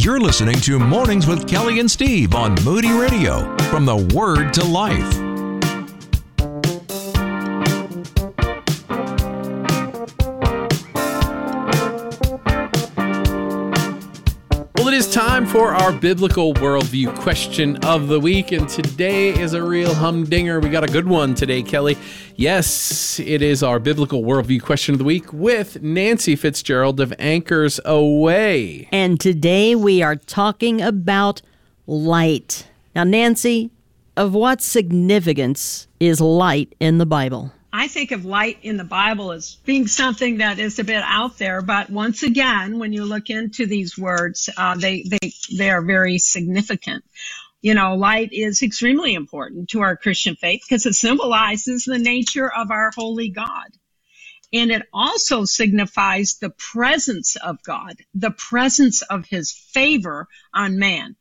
You're listening to Mornings with Kelly and Steve on Moody Radio. From the Word to Life. Well, it is time for our biblical worldview question of the week, and today is a real humdinger. We got a good one today, Kelly. Yes, it is our biblical worldview question of the week with Nancy Fitzgerald of Anchors Away. And today we are talking about light. Now, Nancy, of what significance is light in the Bible? I think of light in the Bible as being something that is a bit out there, but once again, when you look into these words, they are very significant. You know, light is extremely important to our Christian faith because it symbolizes the nature of our holy God. And it also signifies the presence of God, the presence of his favor on man.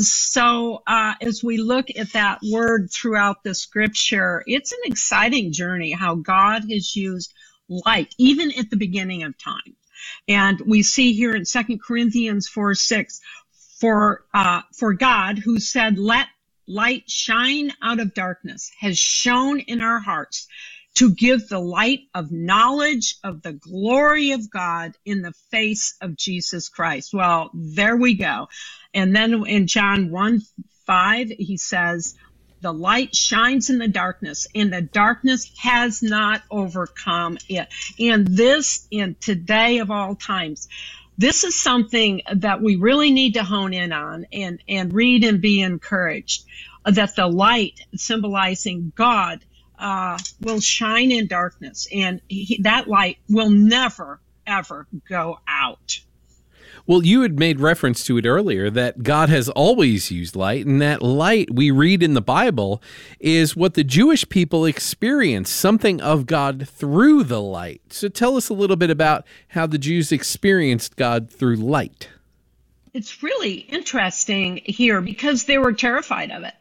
So as we look at that word throughout the scripture, it's an exciting journey how God has used light, even at the beginning of time. And we see here in 2 Corinthians 4:6, for God, who said, "Let light shine out of darkness," has shone in our hearts to give the light of knowledge of the glory of God in the face of Jesus Christ. Well, there we go. And then in John 1:5, he says, "The light shines in the darkness, and the darkness has not overcome it." And this, in today of all times, this is something that we really need to hone in on and read and be encouraged, that the light symbolizing God will shine in darkness, and that light will never, ever go out. Well, you had made reference to it earlier that God has always used light, and that light we read in the Bible is what the Jewish people experienced, something of God through the light. So tell us a little bit about how the Jews experienced God through light. It's really interesting here because they were terrified of it.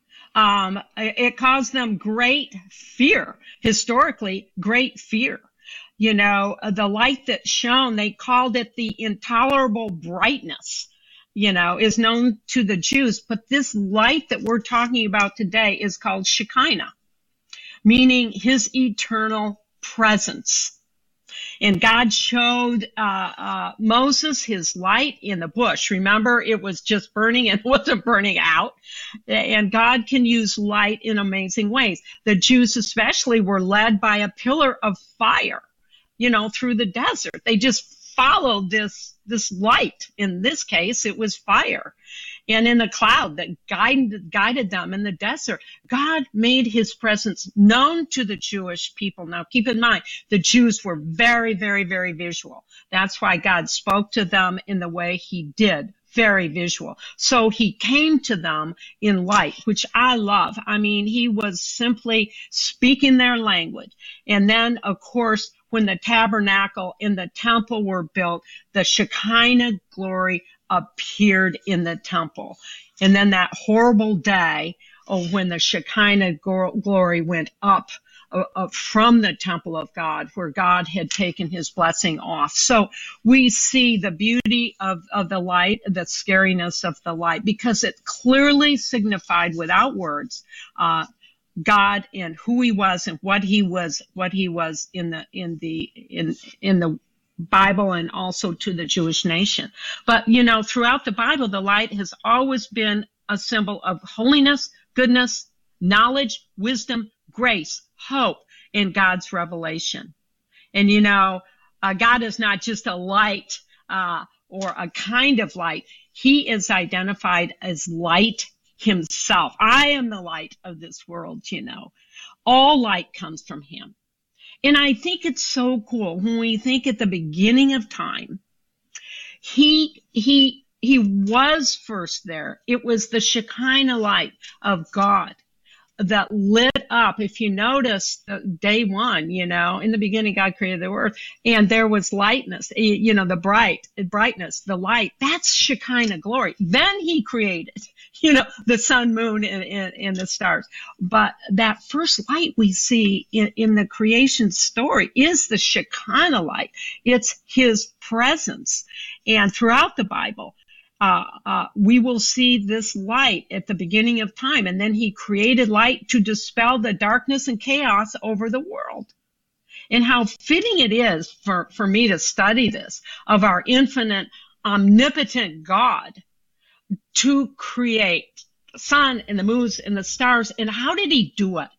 It caused them great fear, historically, great fear. You know, the light that shone, they called it the intolerable brightness, you know, is known to the Jews. But this light that we're talking about today is called Shekinah, meaning his eternal presence. And God showed Moses his light in the bush. Remember, it was just burning and wasn't burning out. And God can use light in amazing ways. The Jews especially were led by a pillar of fire, you know, through the desert. They just followed this light. In this case, it was fire. And in the cloud that guided them in the desert, God made his presence known to the Jewish people. Now, keep in mind, the Jews were very, very, very visual. That's why God spoke to them in the way he did, very visual. So he came to them in light, which I love. I mean, he was simply speaking their language. And then, of course, when the tabernacle and the temple were built, the Shekinah glory appeared in the temple. And then that horrible day when the Shekinah glory went up from the temple of God, where God had taken his blessing off. So we see the beauty of the light, the scariness of the light, because it clearly signified without words God and who he was and what he was in the Bible and also to the Jewish nation. But, you know, throughout the Bible, the light has always been a symbol of holiness, goodness, knowledge, wisdom, grace, hope, and God's revelation. And, you know, God is not just a light or a kind of light. He is identified as light himself. I am the light of this world, you know. All light comes from him. And I think it's so cool when we think at the beginning of time, he was first there. It was the Shekinah light of God that lit up. If you notice day one, you know, in the beginning, God created the earth and there was lightness, you know, the brightness, the light, that's Shekinah glory. Then he created, you know, the sun, moon, and the stars. But that first light we see in the creation story is the Shekinah light. It's his presence. And throughout the Bible, we will see this light at the beginning of time. And then he created light to dispel the darkness and chaos over the world. And how fitting it is for me to study this, of our infinite, omnipotent God to create the sun and the moons and the stars. And how did he do it?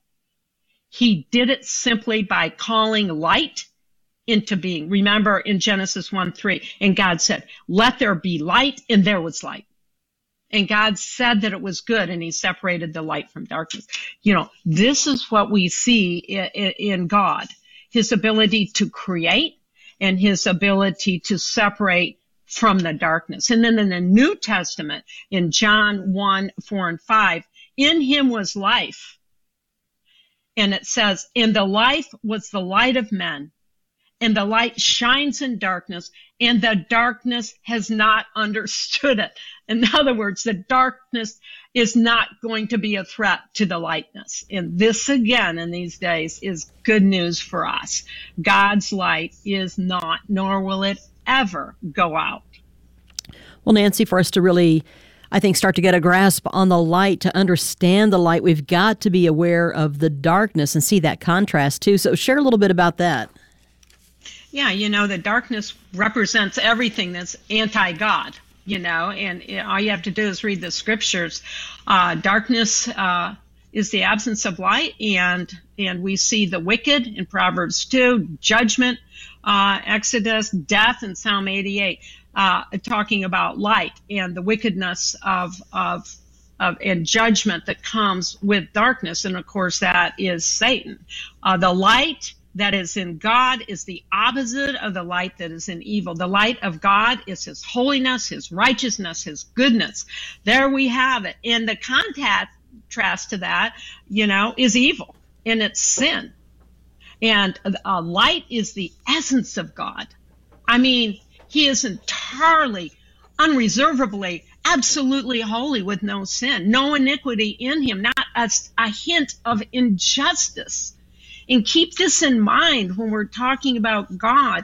He did it simply by calling light into being. Remember in Genesis 1:3, and God said, "Let there be light," and there was light. And God said that it was good, and he separated the light from darkness. This is what we see in God, his ability to create and his ability to separate from the darkness. And then in the New Testament, in John 1:4-5, in him was life. And it says, and the life was the light of men. And the light shines in darkness, and the darkness has not understood it. In other words, the darkness is not going to be a threat to the lightness. And this, again, in these days, is good news for us. God's light is not, nor will it ever go out. Well, Nancy, for us to really, I think, start to get a grasp on the light, to understand the light, we've got to be aware of the darkness and see that contrast, too. So share a little bit about that. Yeah, the darkness represents everything that's anti-God, and all you have to do is read the scriptures. Darkness is the absence of light, and we see the wicked in Proverbs 2, judgment, Exodus, death, and Psalm 88, talking about light and the wickedness of and judgment that comes with darkness. And of course, that is Satan. The light that is in God is the opposite of the light that is in evil. The light of God is his holiness, his righteousness, his goodness. There we have it. And the contrast to that, is evil, and it's sin. And light is the essence of God. I mean, he is entirely, unreservedly, absolutely holy with no sin, no iniquity in him, not a hint of injustice. And keep this in mind when we're talking about God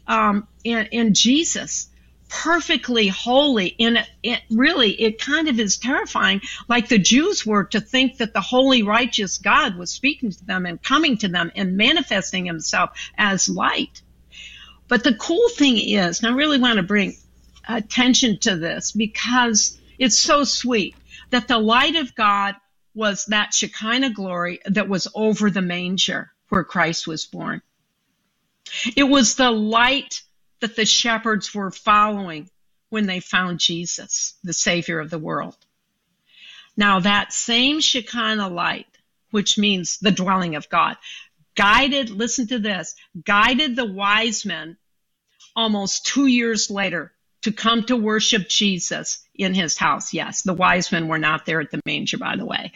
and Jesus, perfectly holy. And it kind of is terrifying, like the Jews were, to think that the holy, righteous God was speaking to them and coming to them and manifesting himself as light. But the cool thing is, and I really want to bring attention to this because it's so sweet, that the light of God was that Shekinah glory that was over the manger where Christ was born. It was the light that the shepherds were following when they found Jesus, the Savior of the world. Now that same Shekinah light, which means the dwelling of God, listen to this, guided the wise men almost 2 years later to come to worship Jesus in his house. Yes, the wise men were not there at the manger, by the way.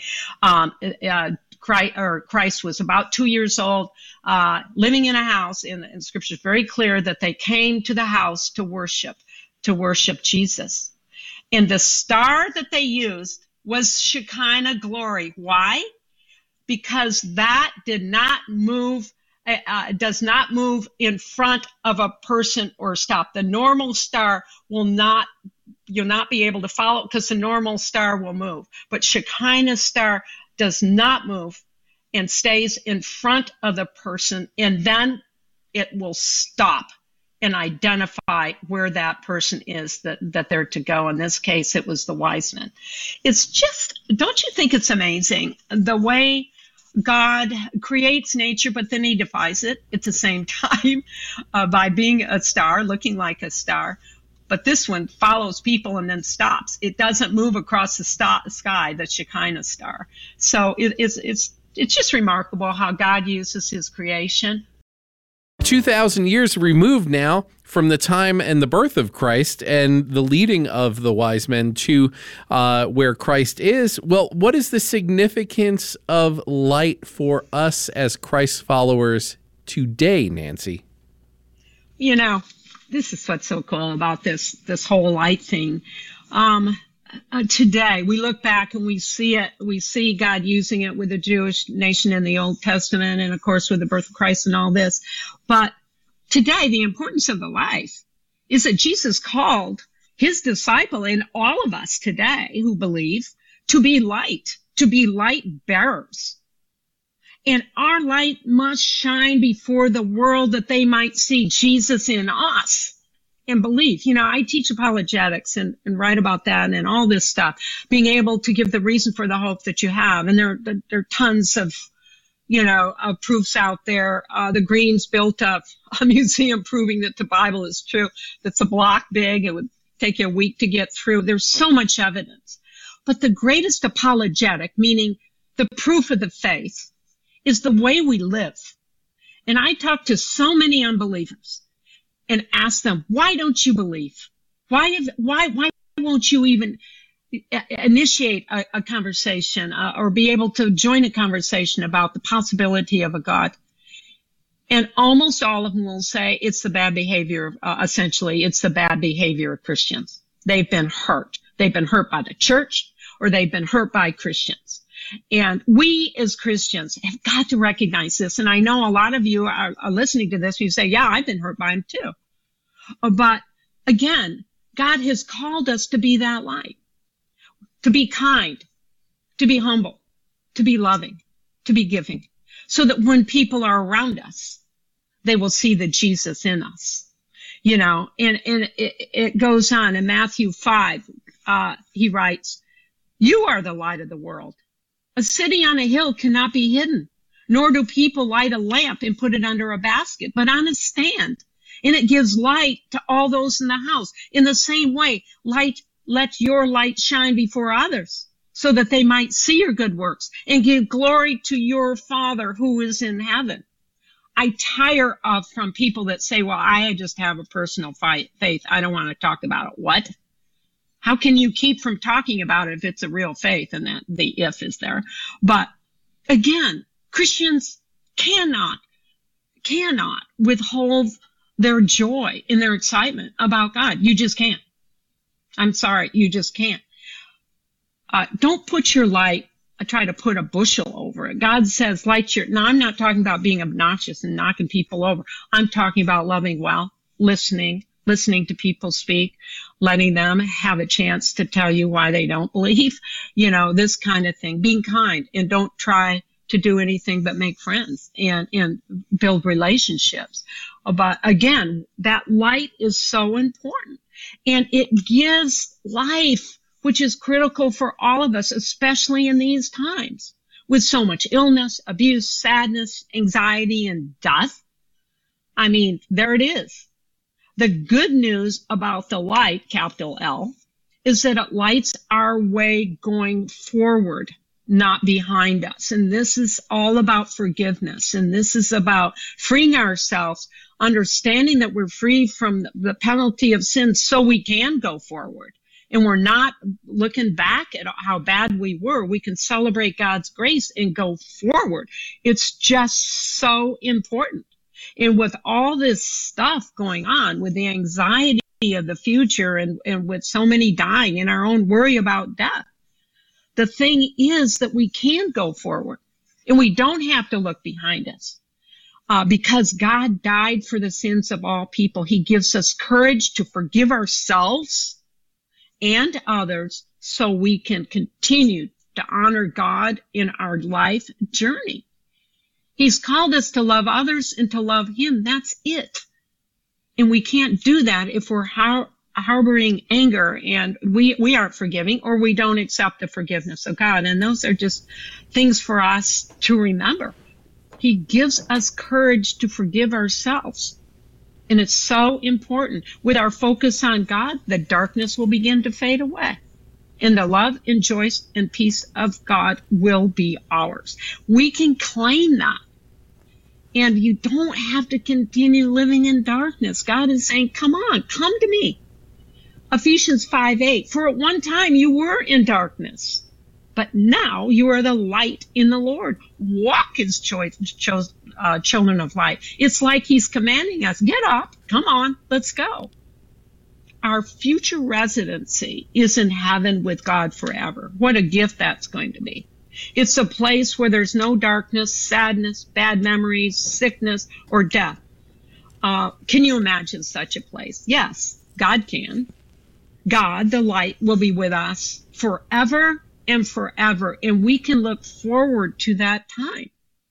Christ was about 2 years old, living in a house, and Scripture is very clear that they came to the house to worship Jesus. And the star that they used was Shekinah glory. Why? Because that does not move in front of a person or stop. The normal star you'll not be able to follow because the normal star will move. But Shekinah star does not move and stays in front of the person, and then it will stop and identify where that person is that they're to go. In this case, it was the wise men. It's just, don't you think it's amazing the way God creates nature, but then he defies it at the same time by being a star, looking like a star. But this one follows people and then stops. It doesn't move across the sky, the Shekinah star. So it's just remarkable how God uses his creation. 2,000 years removed now from the time and the birth of Christ and the leading of the wise men to where Christ is. Well, what is the significance of light for us as Christ followers today, Nancy? This is what's so cool about this whole light thing. Today, we look back and we see it. We see God using it with the Jewish nation in the Old Testament, and of course with the birth of Christ and all this. But today, the importance of the light is that Jesus called his disciple and all of us today who believe to be light bearers. And our light must shine before the world that they might see Jesus in us and believe. You know, I teach apologetics and write about that and all this stuff, being able to give the reason for the hope that you have. And there are tons of, of proofs out there. The Greens built up a museum proving that the Bible is true. That's a block big. It would take you a week to get through. There's so much evidence. But the greatest apologetic, meaning the proof of the faith, is the way we live. And I talk to so many unbelievers and ask them, why don't you believe? Why won't you even initiate a conversation or be able to join a conversation about the possibility of a God? And almost all of them will say it's the bad behavior, essentially, it's the bad behavior of Christians. They've been hurt. They've been hurt by the church, or they've been hurt by Christians. And we as Christians have got to recognize this. And I know a lot of you are listening to this and you say, yeah, I've been hurt by him too. But again, God has called us to be that light, to be kind, to be humble, to be loving, to be giving, so that when people are around us, they will see the Jesus in us, and it goes on in Matthew 5. He writes, you are the light of the world. A city on a hill cannot be hidden, nor do people light a lamp and put it under a basket, but on a stand. And it gives light to all those in the house. In the same way, let your light shine before others, so that they might see your good works and give glory to your Father who is in heaven. I tire of from people that say, well, I just have a personal faith. I don't want to talk about it. What? How can you keep from talking about it if it's a real faith? And that the if is there. But again, Christians cannot withhold their joy and their excitement about God. You just can't. I'm sorry, you just can't. Don't put your light, try to put a bushel over it. God says, now I'm not talking about being obnoxious and knocking people over. I'm talking about loving well, listening to people speak, letting them have a chance to tell you why they don't believe, this kind of thing. Being kind, and don't try to do anything but make friends and build relationships. But again, that light is so important, and it gives life, which is critical for all of us, especially in these times with so much illness, abuse, sadness, anxiety, and death. I mean, there it is. The good news about the light, capital L, is that it lights our way going forward, not behind us. And this is all about forgiveness. And this is about freeing ourselves, understanding that we're free from the penalty of sin so we can go forward. And we're not looking back at how bad we were. We can celebrate God's grace and go forward. It's just so important. And with all this stuff going on, with the anxiety of the future and with so many dying and our own worry about death, the thing is that we can go forward and we don't have to look behind us because God died for the sins of all people. He gives us courage to forgive ourselves and others so we can continue to honor God in our life journey. He's called us to love others and to love Him. That's it. And we can't do that if we're harboring anger and we aren't forgiving, or we don't accept the forgiveness of God. And those are just things for us to remember. He gives us courage to forgive ourselves. And it's so important. With our focus on God, the darkness will begin to fade away. And the love and joy and peace of God will be ours. We can claim that. And you don't have to continue living in darkness. God is saying, come on, come to me. Ephesians 5:8, for at one time you were in darkness, but now you are the light in the Lord. Walk as children of light. It's like He's commanding us, get up, come on, let's go. Our future residency is in heaven with God forever. What a gift that's going to be. It's a place where there's no darkness, sadness, bad memories, sickness, or death. Can you imagine such a place? Yes, God can. God, the light, will be with us forever and forever. And we can look forward to that time.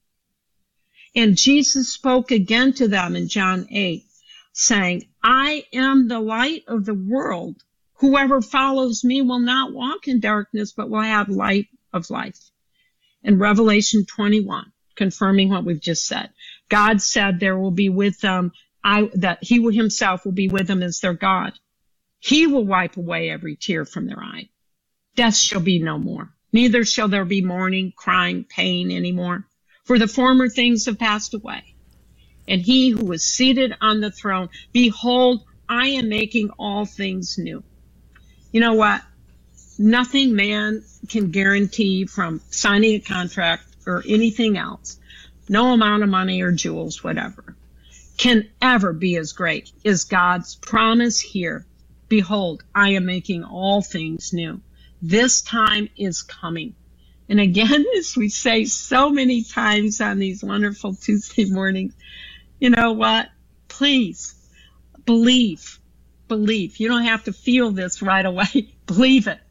And Jesus spoke again to them in John 8, saying, I am the light of the world. Whoever follows me will not walk in darkness, but will have light of life. In Revelation 21, confirming what we've just said, God said there will be with them, that he himself will be with them as their God. He will wipe away every tear from their eye. Death shall be no more. Neither shall there be mourning, crying, pain anymore. For the former things have passed away. And he who was seated on the throne, behold, I am making all things new. You know what? Nothing man can guarantee from signing a contract or anything else, no amount of money or jewels, whatever, can ever be as great as God's promise here. Behold, I am making all things new. This time is coming. And again, as we say so many times on these wonderful Tuesday mornings, you know what? Please believe. Believe. You don't have to feel this right away. Believe it.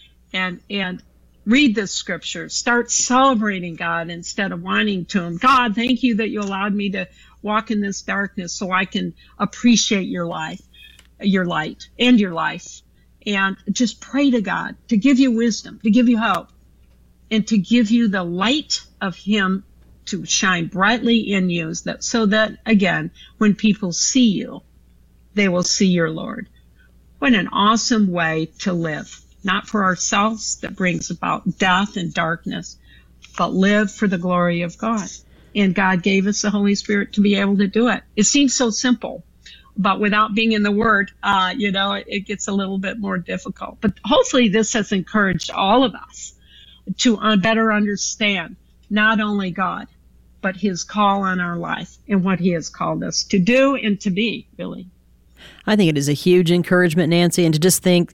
And read this scripture. Start celebrating God instead of whining to him. God, thank you that you allowed me to walk in this darkness so I can appreciate your life, your light, and your life. And just pray to God to give you wisdom, to give you hope, and to give you the light of him to shine brightly in you, so that, again, when people see you, they will see your Lord. What an awesome way to live. Not for ourselves, that brings about death and darkness, but live for the glory of God. And God gave us the Holy Spirit to be able to do it. It seems so simple, but without being in the Word, it gets a little bit more difficult. But hopefully this has encouraged all of us to better understand not only God, but his call on our life and what he has called us to do and to be, really. I think it is a huge encouragement, Nancy, and to just think,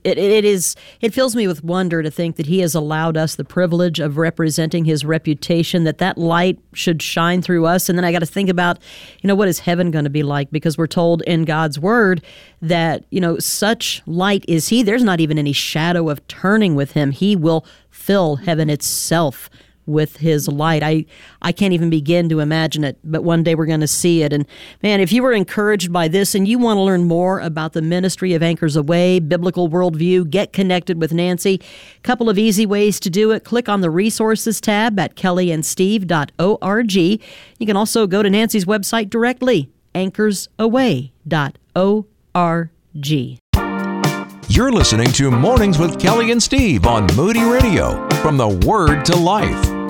it fills me with wonder to think that he has allowed us the privilege of representing his reputation, that light should shine through us. And then I got to think about, what is heaven going to be like? Because we're told in God's word that, such light is he. There's not even any shadow of turning with him. He will fill heaven itself with his light. I can't even begin to imagine it, but one day we're going to see it. And man, if you were encouraged by this and you want to learn more about the ministry of Anchors Away, Biblical Worldview, get connected with Nancy. Couple of easy ways to do it. Click on the resources tab at kellyandsteve.org. You can also go to Nancy's website directly, anchorsaway.org. You're listening to Mornings with Kelly and Steve on Moody Radio, from the Word to Life.